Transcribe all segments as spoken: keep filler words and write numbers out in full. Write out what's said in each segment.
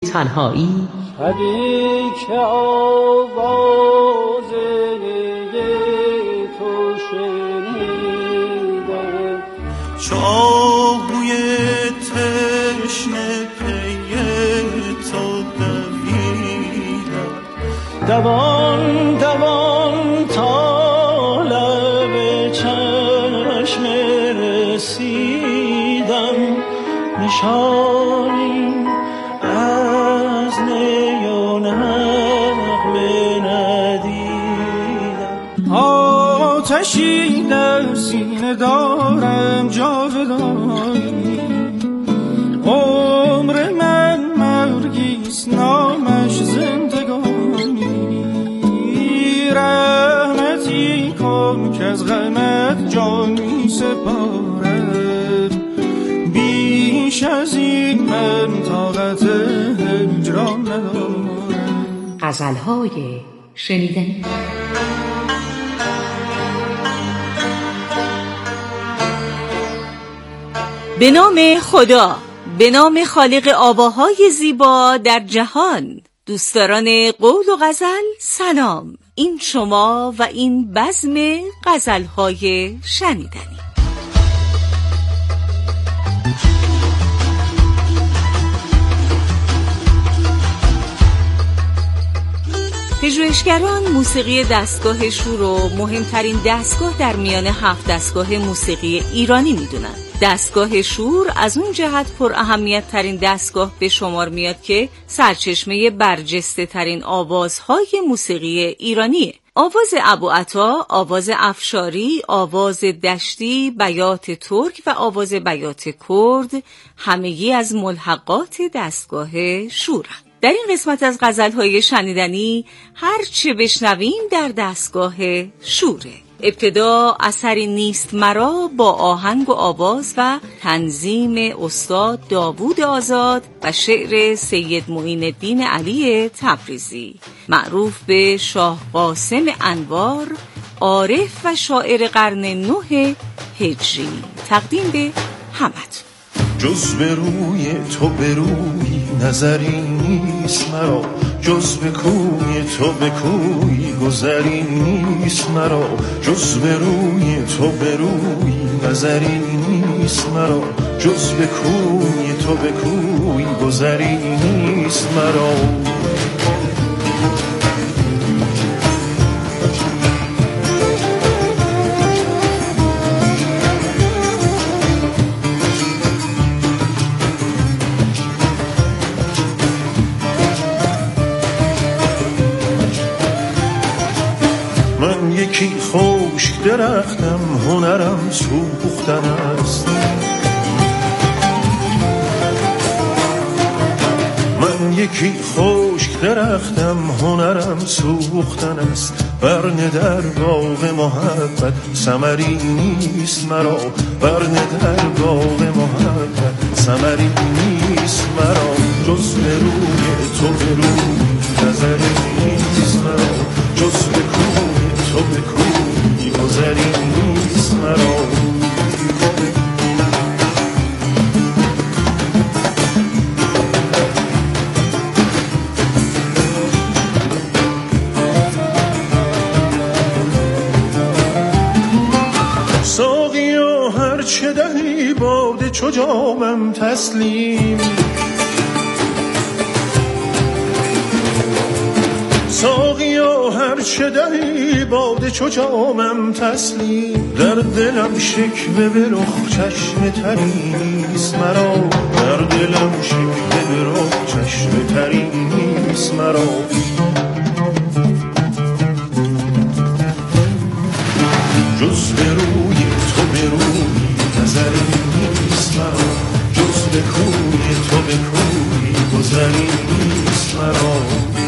تنهایی شبی که آواز تو شنیدم، چاهوی تشنه پی تو دویدم، دوان دوان تا لب چشم رسیدم، نشانی از نی و نغمه ندیدم. آتشی در سینه دارم جاودانی، عمر من مرگیست نامش زندگانی، رحمتی کن که از غمت جانی سپارم، بیش از این من طاقت هجران ندارم. غزل‌های شنیدنی. به نام خدا، به نام خالق آواهای زیبا در جهان. دوستداران قول و غزل سلام، این شما و این بزم غزل‌های شنیدنی. پژوهشگران موسیقی دستگاه شور رو مهمترین دستگاه در میان هفت دستگاه موسیقی ایرانی میدونن. دستگاه شور از اون جهت پر اهمیت ترین دستگاه به شمار میاد که سرچشمه برجسته ترین آوازهای موسیقی ایرانیه. آواز ابوعطا، آواز افشاری، آواز دشتی، بیات ترک و آواز بیات کرد همگی از ملحقات دستگاه شورن. در این قسمت از غزل‌های شنیدنی هر چه بشنویم در دستگاه شوره. ابتدا اثری نیست مرا با آهنگ و آواز و تنظیم استاد داوود آزاد و شعر سید معین الدین علی تبریزی، معروف به شاه قاسم انوار، عارف و شاعر قرن نه هجری. تقدیم به همت. جز به روی تو به روی نظری نیست مرا، جز به کوی تو به کوی گذری نیست مرا، جز به روی تو به روی نظری نیست مرا، جز به کوی تو به کوی گذری نیست مرا. یکی خشک درختم هنرم سوختن است، من یکی خشک درختم هنرم سوختن است، برنه در باغ محبت ثمری نیست مرا، برنه در باغ محبت ثمری نیست مرا، جز به روی تو به روی نظری نیست مرا، جز به کوی تو به کوی گذری نیست مرا. ساقیا هر چه دهی باده چو جامم تسلیم، ساقیا هر چه دهی باده چو جامم تسلیم، در دلم شکوه به رخ چشم تری نیست مرا، در دلم شکوه به رخ چشم تری نیست مرا. جز به روی تو به روی نظری نیست مرا، جز به کوی تو به کوی گذری نیست مرا.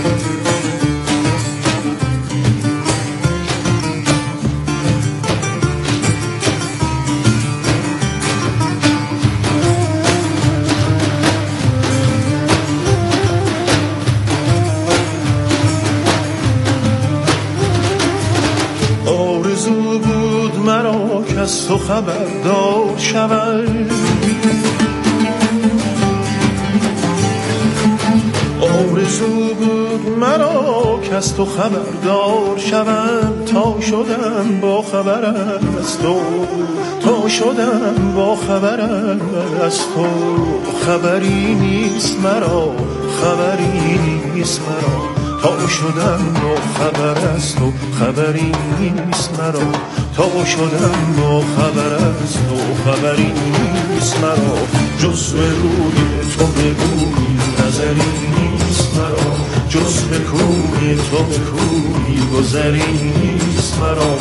آرزو بود مرا که از تو خبردار شود، آرزو بود مرا که از تو خبردار شوم، تا شدم با خبر از تو، تا شدم با خبر از تو. خبری نیست مرا، خبری نیست مرا، تا شدم با خبر از تو. خبری نیست مرا، تا شدم با خبر از تو. خبری نیست مرا، جز به روی تو بگویی نظری نیست مرا، جز به کوی تو بگویی گذری نیست مرا.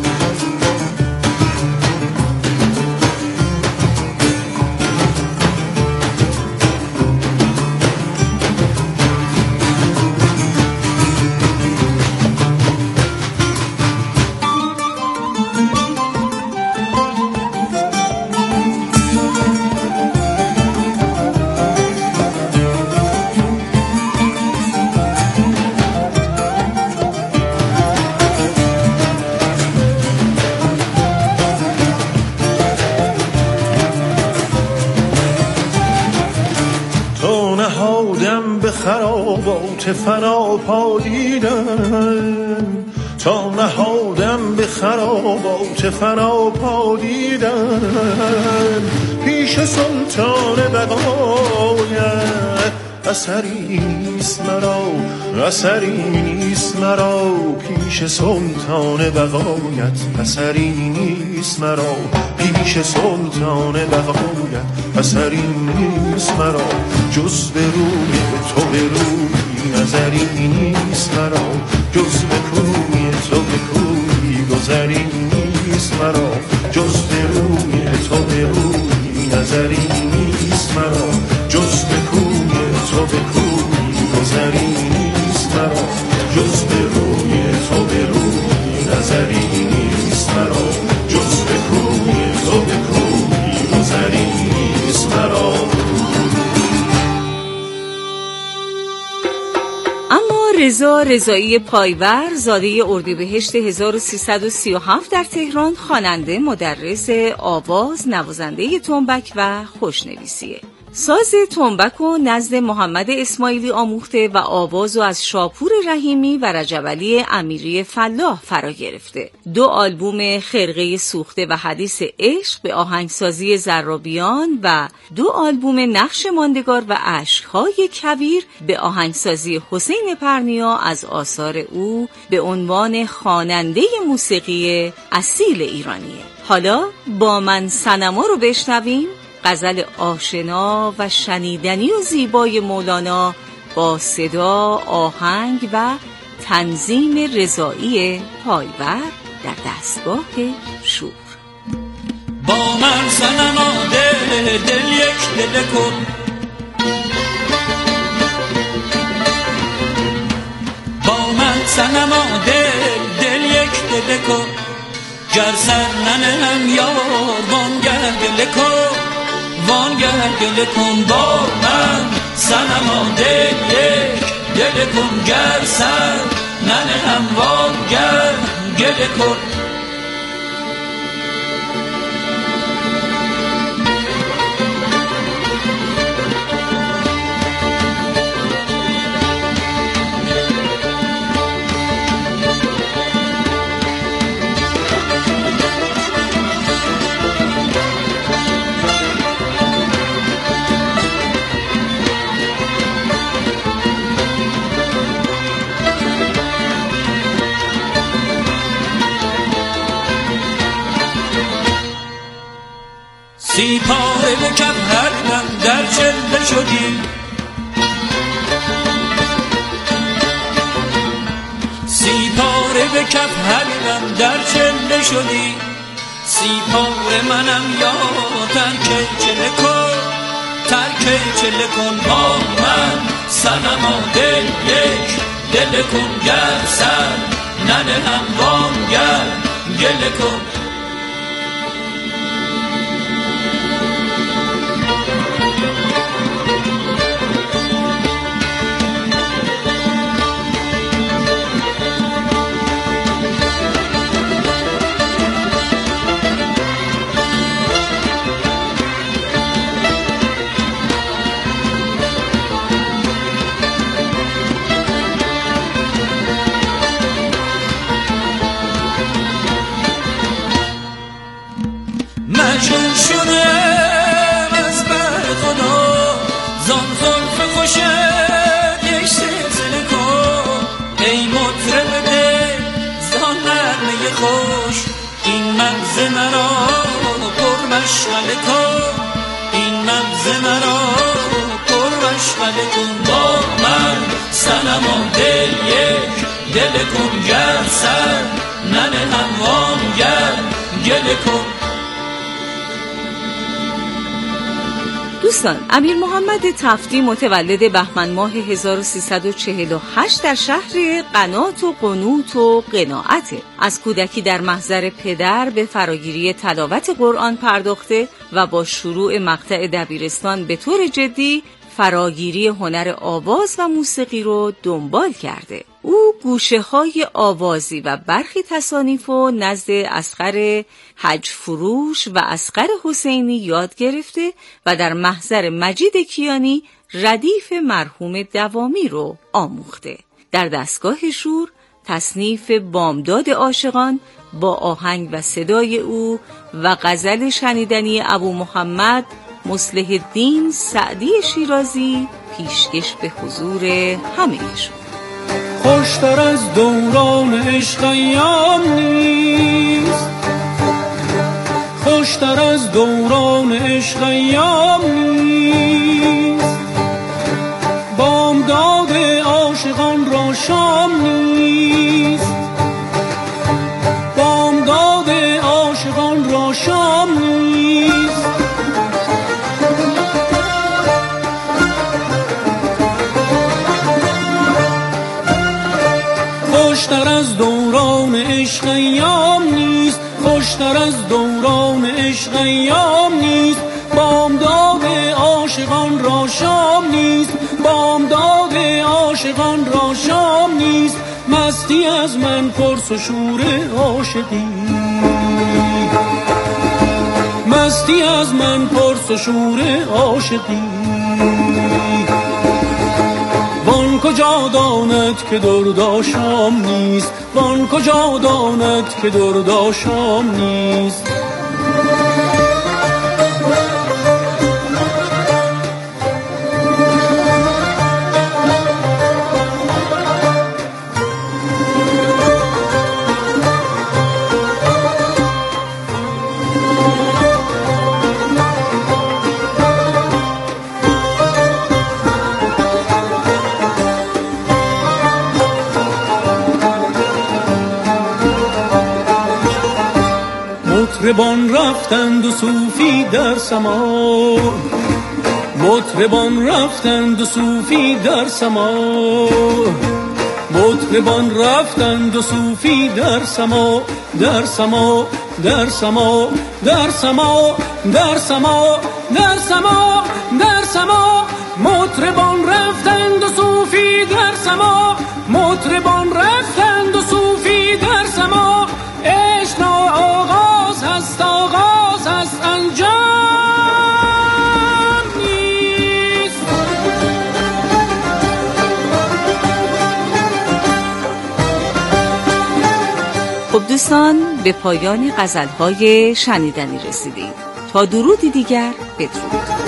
خرابات فنا پا دیدن، تا نهادم به خرابات فنا پا دیدن. پیش سلطان بقایت اثری نیست مرا، اثری نیست مرا. پیش سلطان بقایت اثری نیست مرا، پیش سلطان بقایت اثری نیست مرا. جز به روی تو به روی نظری نیست مرا، جز به کوی تو به کوی گذری نیست مرا. جز به روی تو به روی نظری نیست مرا، جز به کوی تو به کوی گذری نیست مرا. جز به روی تو به روی نظری نیست مرا، جز به کوی تو به کوی گذری نیست مرا. رضا رضایی پایور، زاده اردیبهشت هزار و سیصد و سی و هفت در تهران، خواننده، مدرس آواز، نوازنده تنبک و خوشنویسیه. ساز تنبک و نزد محمد اسماعیلی آموخته و آواز و از شاپور رحیمی و رجب علی امیری فلاح فرا گرفته. دو آلبوم خرقه سوخته و حدیث عشق به آهنگسازی زرابیان و دو آلبوم نقش ماندگار و اشک‌های کویر به آهنگسازی حسین پرنیا از آثار او به عنوان خواننده موسیقی اصیل ایرانیه. حالا با من صنما رو بشنویم، غزل آشنا و شنیدنی و زیبای مولانا با صدا، آهنگ و تنظیم رضایی پایور در دستگاه شور. با من صنما دل دل یک دل کن، با من صنما دل دل یک دل کن. گر سر ننهم یار وانگر گله کن، وانگر گله کن. با من صنما دل یک دل کن، گر سر ننهم وانگر گله کن. سی پاره به کف هر دم در چله شدی، سی پاره به کف هر دم در چله شدی. سی پاره منم یا ترک چله کن، ترک چله کن. با من صنما دل یک دل کن، گر سر ننهم وانگر گله کن. مرا پر مشغله کن، این مغز مرا پر مشغله کن. با من صنما دل یک دل کن، گر سر ننهم وانگر گله کن. دوستان، امیر محمد تفتی متولد بهمن ماه هزار و سیصد و چهل و هشت در شهر قنات و قنوت و قناعته. از کودکی در محضر پدر به فراگیری تلاوت قرآن پرداخته و با شروع مقطع دبیرستان به طور جدی فراگیری هنر آواز و موسیقی رو دنبال کرده. او گوشه های آوازی و برخی تصانیف و نزد اصغر حج فروش و اصغر حسینی یاد گرفته و در محضر مجید کیانی ردیف مرحوم دوامی رو آموخته. در دستگاه شور تصنیف بامداد عاشقان با آهنگ و صدای او و غزل شنیدنی ابو محمد مصلح الدین سعدی شیرازی پیشکش به حضور همه‌شون. خوشتر از دوران عشق ایام نیست، خوشتر از دوران عشق ایام نیست، بامداد عاشقان را شام نیست، بامداد عاشقان را شام نیست. خوشتر از دوران عشق ایام نیست، خوشتر از دوران عشق ایام نیست، بامداد عاشقان را شام نیست، بامداد عاشقان را شام نیست. مستی از من پرس و شور عاشقی، مستی از من پرس و شور عاشقی. وان کجا داند که درد آشام نیست، وان کجا داند که درد آشام نیست. مطربان رفتند و صوفی در سما، مطربان رفتند و صوفی در سما، مطربان رفتند و صوفی در سما، در سما در سما در سما در سما در سما در سما. مطربان رفتند و صوفی در سما، مطربان رفتند و صوفی در سما. عشق را آغاز هست، آغاز هست، انجام نیست. خب دوستان، به پایان غزل‌های شنیدنی رسیدیم. تا درودی دیگر، بدرود.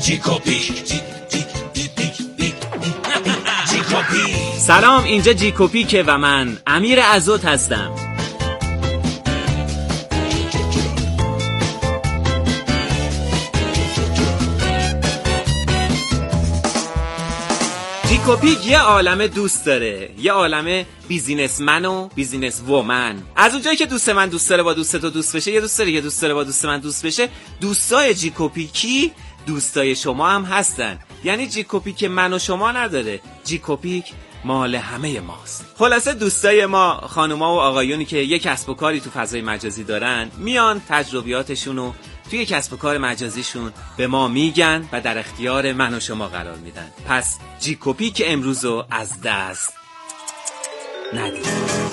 جیکوپیک. سلام، اینجا جیکوپیکه و من امیر عزوت هستم. جیکوپیک یه عالمه دوست داره، یه عالمه بیزینسمن و بیزینس وومن. از اونجایی که دوست من دوست داره با دوست تو دوست بشه، یه دوست داره یه دوست داره با دوست من دوست بشه، دوستای جیکوپیکی دوستای شما هم هستن. یعنی جیکوپیک من و شما نداره، جیکوپیک مال همه ماست. خلاصه دوستای ما، خانوما و آقایونی که یک کسب و کاری تو فضای مجازی دارن، میان تجربیاتشونو توی کسب و کار مجازیشون به ما میگن و در اختیار من و شما قرار میدن. پس جیکوپیک امروزو از دست ندید.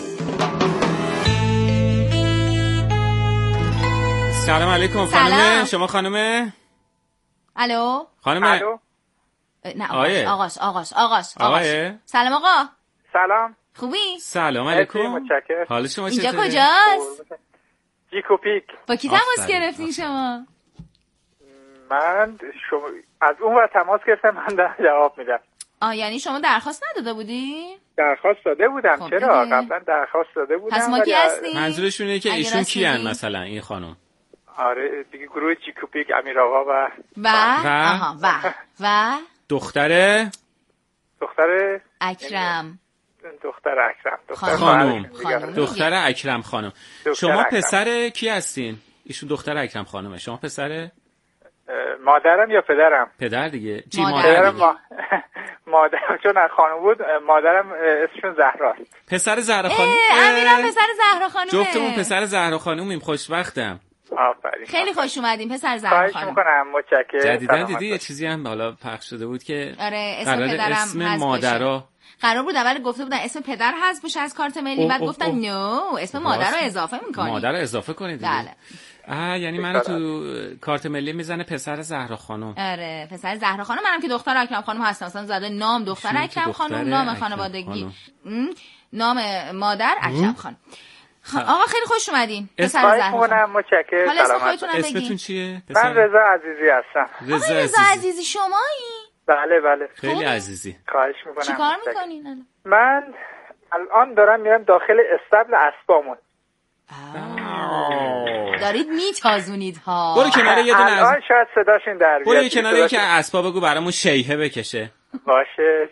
سلام علیکم خانم. شما خانم؟ الو خانم. الو. نه آقاش آقاش آقاش آقاش آقای. سلام آقا. سلام. خوبی؟ سلام علیکم. متشکرم. حال شما اینجا چطوره؟ کجاست؟ جیکوپیک. با کی تماس گرفتین شما؟ من شما از اون ور تماس گرفتم، من در جواب میدم. آه یعنی شما درخواست نداده بودی؟ درخواست داده بودم. خب چرا؟ دیگه. قبلا درخواست داده بودم. پس ما کی هستیم؟ منظورشون اینه که اگه ایشون راست کیان میگی؟ مثلا این خانم؟ آره دیگه گروه جیکوپیک، امیر آقا و و و آها و و دختره دختر اکرم دختر اکرم دختر خانم. خانم. دختر اکرم خانم. دختر شما اکرم. پسر کی هستین؟ ایشون دختر اکرم خانمه. شما پسر مادرم یا پدرم؟ پدر دیگه. جی مادر. مادر پدرم دیگه. ما... مادرم چون خانم بود، مادرم اسمشون زهراست. پسر زهرا خانم. اه، امیرم پسر زهرا خانومه. جفتمون پسر زهرا خانومیم. خوشبختم. آفرین. خیلی خوش اومدین پسر زهرا خواهش خانم. میکنم. متشکرم. جدیدن سلامت دیدی یه باشید. چیزی هم حالا پخش شده بود که آره اسم قرار پدرم اسم حذف مادرها بشه. قرار بود اول گفته بودن اسم پدر حذف بشه از کارت ملی، اوه، بعد اوه، گفتن اوه. نو اسم مادر رو اضافه میکنی. مادر رو اضافه کنید دیگه. بله. آه یعنی منو تو کارت ملی میزنه پسر زهرا خانم. آره پسر زهرا خانم. منم که دختر اکرم خانم هستم، مثلا زده نام دختر ایشون که اکرم دختر خانم، نام اکرم خانوادگی خانم. م، نام مادر اکرم خانم. خ... آقا خیلی خوش اومدین پسر خواهش زهرا میکنم. خانم. متشکرم. حالا اسم سلامت خودتون هم اسمتون بگین. چیه؟ من رضا عزیزی هستم. رضا آقا رضا عزیزی. عزیزی شمایی؟ بله بله. خیلی خوبی؟ عزیزی. خواهش میکنم. چی کار متشکرم. میکنین الان؟ من الان دارم میرم داخل استبل اسبامون. دارید میتازونید ها. برو کنار یه دونه الان از شاید صداشون در بیاد. برو یه کنار یکی صداشون- از اسبا بگو برامون شیهه بکشه. باشه.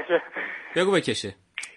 بگو بکشه.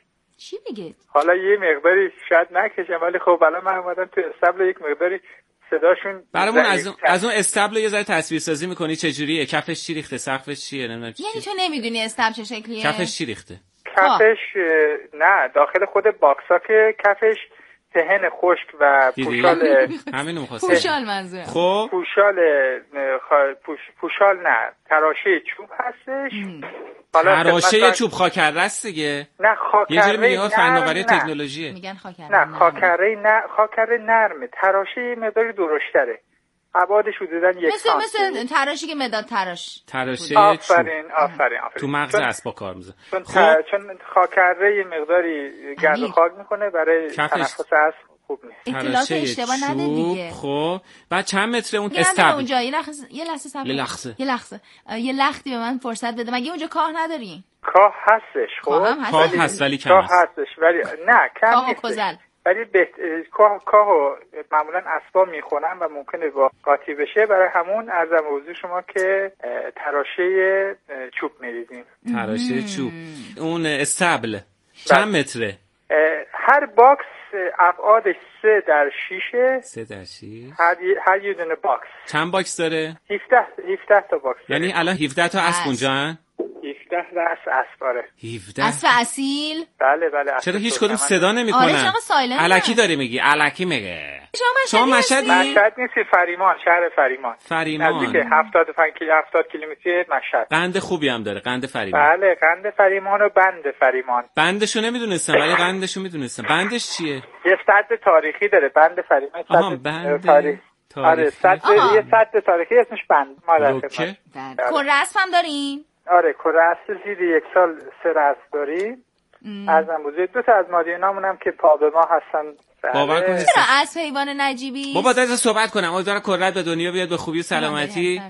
چی بگید؟ حالا یه مقداری شاید نکشم، ولی خب الان من اومدم تو استبل، یک مقداری صداشون برامون از اون ضعیف‌تر. از اون استبل یه ذره تصویر سازی میکنی چه جوریه؟ کفش چی ریخته؟ سقفش چیه؟ نمیدونم چی. یعنی تو نمیدونی استب چه شکلیه؟ کفش چی ریخته؟ کفش اه، نه، داخل خود باکسا که کفش دهن خشک و دیدی؟ پوشال همین رو می‌خواستم. پوشال منظورم. خب پوشال اه، خا- پوش پوشال نه تراشه چوب هستش. حالا تراشه خدمت- چوب خاکره است دیگه. نه خاکره یه جوری میگه ها فناوری نرم، نه. تکنولوژیه. میگن خاکره. نه خاکره نه خاکره نرمه، تراشه یه مقداری درشتره، ابعادش حدوداً یک مثل سانتی. مثل تراشی که مداد تراش. تراشه چوب آفرین آفرین آفرین. تو مغز چون- اسبا کار میزنه. چون, خب تا- چون خاکره یه مقداری گرد و امیر. خاک میکنه، برای کفش. تنفس اسب خوب نیست. اطلاعات تراشه اشتباه نده چوب. دیگه. خب بعد چند متره اون یه لحظه استبل؟ اونجا یه لحظه یه لحظه صبر یه کن. لحظه. یه لحظه اه، یه لختی به من فرصت بده. مگه اونجا کاه نداری؟ کاه هستش. خب کاه هم هست. کاه ولی- هست ولی کم کاه هست. هستش ولی نه کم کاه و نیستش. کزل. ولی بهت... کاه کاهو معمولا اسبا میخونن و ممکنه با قاطی بشه، برای همون ارزم حضور شما که اه، تراشه اه، چوب میریزیم. تراشه چوب. اون استبل چند متره؟ اه، هر باکس اه، ابعادش سه در شیشه. سه در شیش. هر, ی- هر یه دونه باکس چند باکس داره؟ هفده هفده تا باکس داره. یعنی الان هفده تا اسب بس. اونجا هن؟ هفده راس اسب. آره هفده. اسب اصیل. بله بله. چرا اسب هیچ کدوم ترکمن. صدا آره نمیکنن؟ شما سایلنت. الکی داری میگی، الکی میگه. شما شما مشهدی مشهدی؟ هستی؟ مشهد نیستی، فریمان، شهر فریمان. فریمان. نزدیک هفتاد و پنج کیلو هفتاد کیلومتری مشهد. قند خوبی هم داره، قند فریمان. بله قند فریمان و بند فریمان. بندشو نمیدونستم ولی قندشو میدونستم. بندش چیه؟ یه سد تاریخی داره بند فریمان. آها، سد بند تاریخ. آره تاریخی. سد آها. یه سد تاریخی اسمش بند. ما در روکه؟ خدمت. بله. کره اسب هم دارین؟ آره کره اسب زیر یک سال سه رأس داریم. ارزم بزرگ دو تا از مادیونامون هم که پا به ما هستن. باور کن. چرا اسب حیوان نجیبی؟ بابا دست صحبت کنم. امیدوارم کرت به دنیا بیاد به خوبی و سلامتی.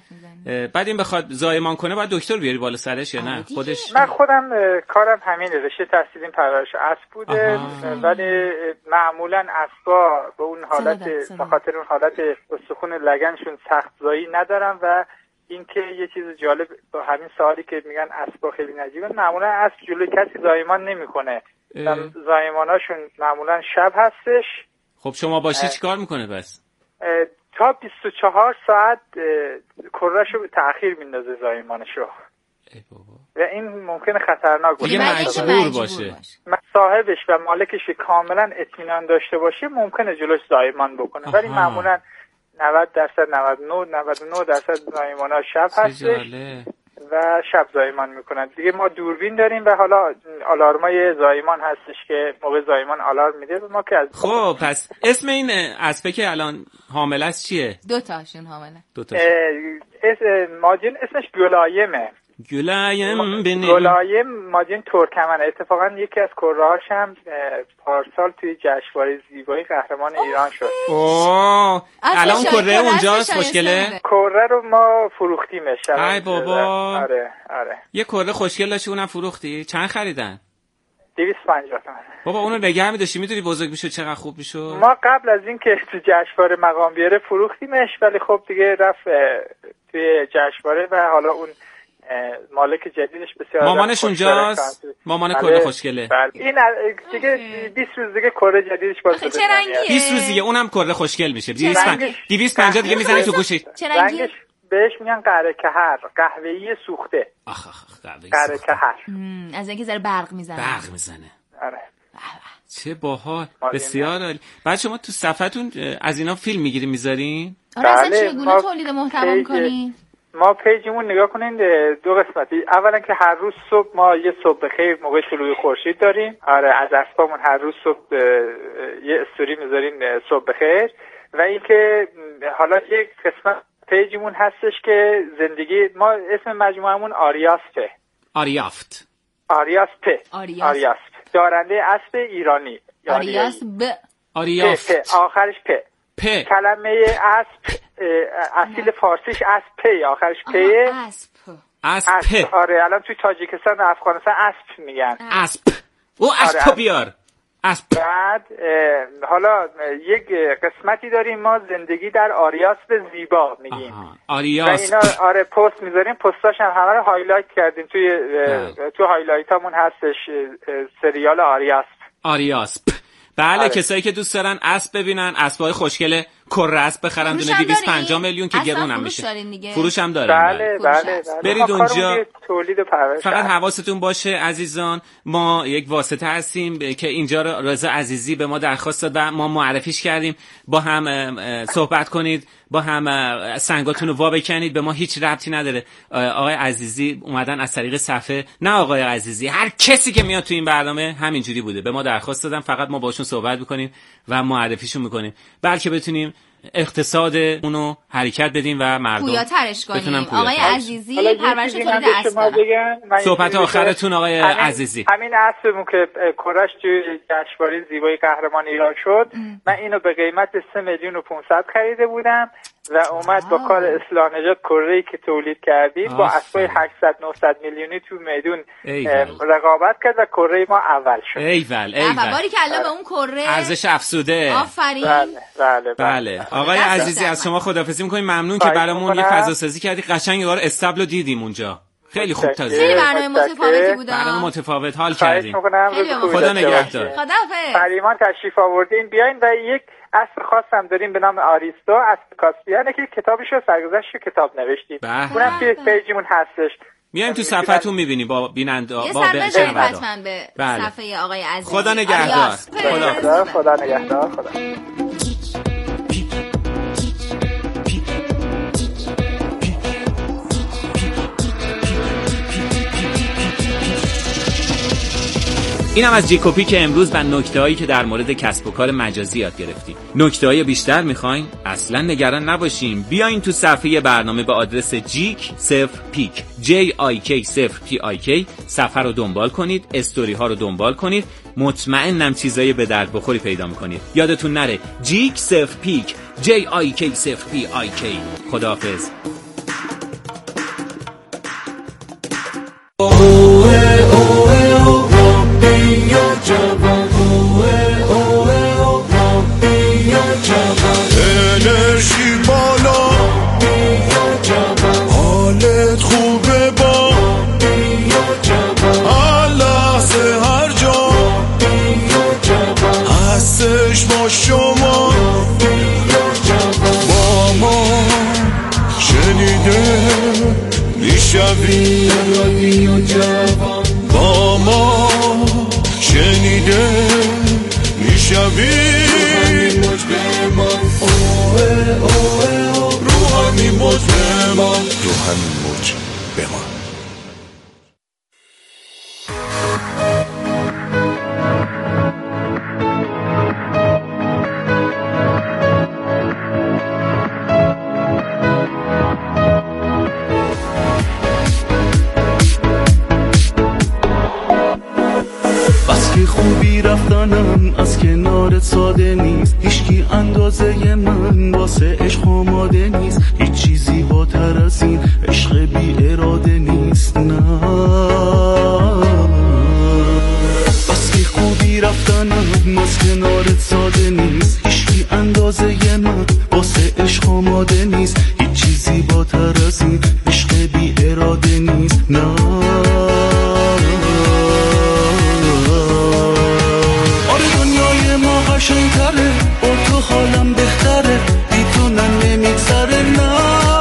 بعد این بخواد زایمان کنه باید دکتر بیاری بالا سرش یا نه خودش؟ من خودم کارم همینه، رشته تحصیلیم پرورش اسب بوده، ولی معمولا اسبا به اون حالت به خاطر اون حالت استخوان لگنشون سخت زایی ندارن و اینکه یه چیز جالب با همین سوالی که میگن اسبا خیلی نجیبه، معمولا اسب جلوی کسی زایمان نمیکنه، زایماناشون معمولا شب هستش. خب شما باشی چیکار میکنه بس؟ تا بیست و چهار ساعت کره‌شو به تأخیر میندازه زایمانشو. ای بابا. و این ممکنه خطرناک باشه. دیگه مجبور باشه. صاحبش و مالکش کاملا اطمینان داشته باشه ممکنه جلوش زایمان بکنه. ولی معمولا نود درصد نود و نه نود و نه درصد زایمان‌ها شب هستش و شب زایمان میکنن. دیگه ما دوربین داریم و حالا آلارمای زایمان هستش که موقع زایمان آلارم میده ما که از خب پس اسم این اسبه که الان حامله است چیه؟ دو تاشون حامله. دو تاشون. اس ماجین اسمش گلایمه. گلایم بنی گلایم ماجین ترکمنه. اتفاقا یکی از کره‌هاش هم پارسال توی جشنواره زیبایی قهرمان ایران شد. اوه الان کره اونجاست خوشگله؟ کره رو ما فروختیمش. ای بابا. آره آره. یه کره خوشگل داشتی اونم فروختی؟ چند خریدن؟ دویست و پنجاه تومن. بابا اونو نگه می‌داشتی میدونی بزرگ میشد چقدر خوب میشد؟ ما قبل از این که تو جشنواره مقام بیاره فروختیمش، ولی خب دیگه رفت توی جشنواره و حالا اون مالک جدیدش بسیار مامانش اونجاست. مامان کره خوشگله. بله. این دیگه بیست روز دیگه کره جدیدش باز چه رنگیه؟ بیست روز دیگه اونم کره خوشگل میشه. دویست و پنجاه دیگه میزنی تو گوشی. چه رنگیه؟ بهش میگن قره کهر، قهوه‌ای سوخته. آخ آخ قهوه‌ای قره کهر. از اینکه ذره برق میزنه. برق میزنه. آره. چه باحال. بسیار عالی. بعد شما تو صفحتون از اینا فیلم میگیرین میذارین؟ آره اصلا چگونه تولید محتوا میکنین؟ ما پیجمون نگاه کنین دو قسمتی. اولا که هر روز صبح ما یه صبح بخیر موقع طلوع خورشید داریم. آره از اسبامون هر روز صبح یه استوری میذاریم صبح بخیر. و اینکه حالا یک قسمت پیجمون هستش که زندگی ما اسم مجموعمون آریاسته. آریافت. آریاسته. آریاسته. دارنده اسب ایرانی. آریاس ب. آریافت. پ. آخرش پ. پ. کلمه اسب اصیل فارسیش اسب آخرش پیه. اسب. اسب. آره الان توی تاجیکستان و افغانستان اسب میگن. اسب. او اسب آره. بیار. اسب. بعد حالا یک قسمتی داریم ما زندگی در آریاسپ زیبا میگیم. آریاسپ. و اینا آره پست میذاریم، پستاش هم همه رو هایلایت کردیم توی تو هایلایت همون هستش سریال آریاسپ. آریاسپ. بله آره. کسایی که دوست دارن اسب ببینن، اسبای خوشگل کره اسب بخرن دونه دویست و پنجاه میلیون که گرون هم میشه. فروش هم داریم. بله بله, بله. برید اونجا تولید و پرورش. فقط حواستون باشه عزیزان، ما یک واسطه هستیم که اینجا رضا عزیزی به ما درخواست داد و ما معرفیش کردیم، با هم صحبت کنید، با هم سنگاتون رو وا بکنید. به ما هیچ ربطی نداره. آقای عزیزی اومدن از طریق صفحه، نه آقای عزیزی، هر کسی که میاد تو این برنامه همینجوری بوده. به ما درخواست دادن فقط ما باشون صحبت میکنیم و معرفیشون میکنیم، بلکه بتونیم اقتصاد اونو حرکت بدیم و مردم پویاترش کنیم. آقای عزیزی پرورش تولید اسب. صحبت آخرتون آقای همین عزیزی. همین اسبمون که کره‌اش توی جشنواره زیبایی قهرمان ایران شد، من اینو به قیمت سه میلیون و پانصد خریده بودم و اومد با کار اصلاح نژاد کره‌ای که تولید کردیم با اسبای هشتصد نهصد میلیونی تو میدون رقابت کرد و کره ما اول شد. ایول ایول. باری کلا به اون کره ارزش افزوده. آفرین. بله بله بله. آقای عزیزی از شما خداحافظی می‌کنیم. ممنون که برامون یه فضا سازی کردی. قشنگ یه بار استبلو دیدیم اونجا. خیلی خوب تازه. خیلی برنامه متفاوتی بود. برنامه متفاوت حال کردیم. خیلی خدا نگهدار. خداحافظ. فریمان تشریف آوردین، بیاین و یک اسب خاص هم داریم به نام آریستو، اسب کاسپیانه که کتابشو سرگذشت کتاب نوشتیم. اونم توی پیجمون هستش. میایم تو صفحتون میبینی با بیننده با بشنونده. حتما به بله. صفحه آقای عزیزی. خدا نگهدار. خدا خدا نگهدار. خدا. اینم از جیکوپی که امروز و نکته‌هایی که در مورد کسب و کار مجازی یاد گرفتیم. نکته‌های بیشتر می‌خواین؟ اصلاً نگران نباشین. بیاین تو صفحه برنامه به آدرس جیک صفر پیک جی آی کی صفر پی آی کی صفحه رو دنبال کنید، استوری ها رو دنبال کنید. مطمئنم چیزای به درد بخوری پیدا می‌کنید. یادتون نره جیک صفر پیک جی آی کی صفر پی آی کی. خداحافظ. میشوی رادیو جوان با ما شنیده میشوی رو همین موج بمان اوه اوه رو همین موج بمان رو همین موج بمان. رفتنم از کنارت ساده نیست، هیچکی اندازه من واسه عشق آماده نیست، هیچ چیزی بالاتر از این عشق بی اراده نیست. نه بس که خوبی رفتنم از کنارت ساده نیست، هیچکی اندازه من واسه عشق آماده نیست، هیچ چیزی بالاتر از این عشق بی اراده نیست. نه قشنگ‌تره با تو حالم بهتره، بی تو نه نمیگذره. نه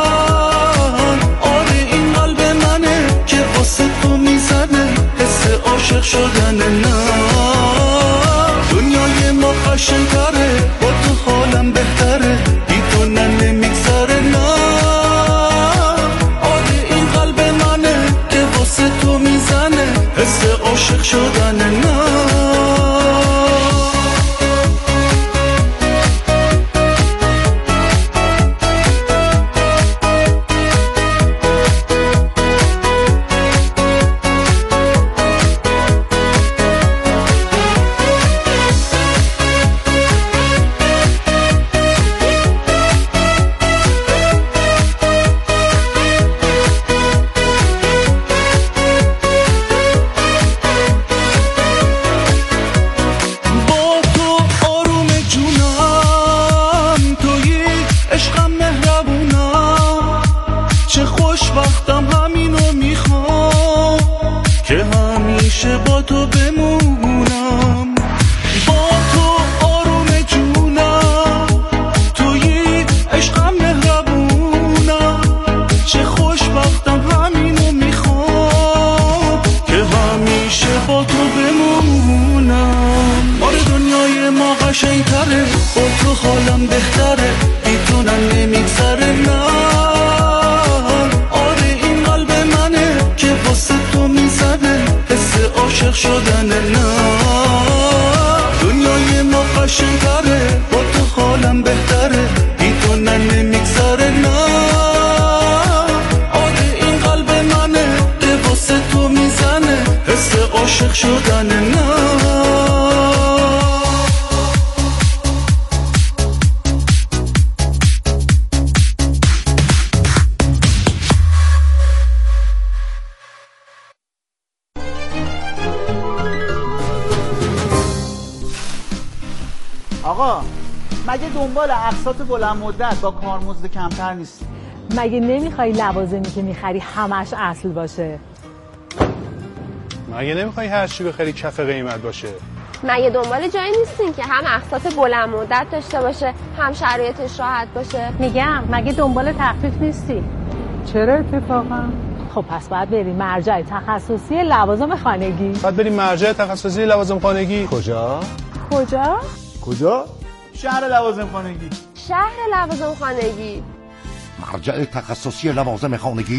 آره این قلب منه که واسه تو میزنه، حس عاشق شدنه. نه دنیای ما قشنگ‌تره با تو حالم بهتره، بی تو نه نمیگذره. نه آره این قلب منه که واسه تو میزنه، حس عاشق شدنه. نه آقا مگه دنبال اقساط بلند مدت با کارمزد کمتر نیستی؟ مگه نمیخوای لوازمی که میخری همش اصل باشه؟ مگه نمیخوای هر چی بخری کف قیمت باشه؟ مگه دنبال جایی نیستین که هم اقساط بلند مدت داشته باشه هم شرایطش راحت باشه؟ میگم مگه دنبال تخفیف نیستی؟ چرا اتفاقا؟ خب پس باید بریم مرجع تخصصی لوازم خانگی. باید بریم مرجع تخصصی لوازم خانگی. کجا؟ کجا؟ کجا؟ شهر لوازم خانگی. شهر لوازم خانگی. مرجع تخصصی لوازم خانگی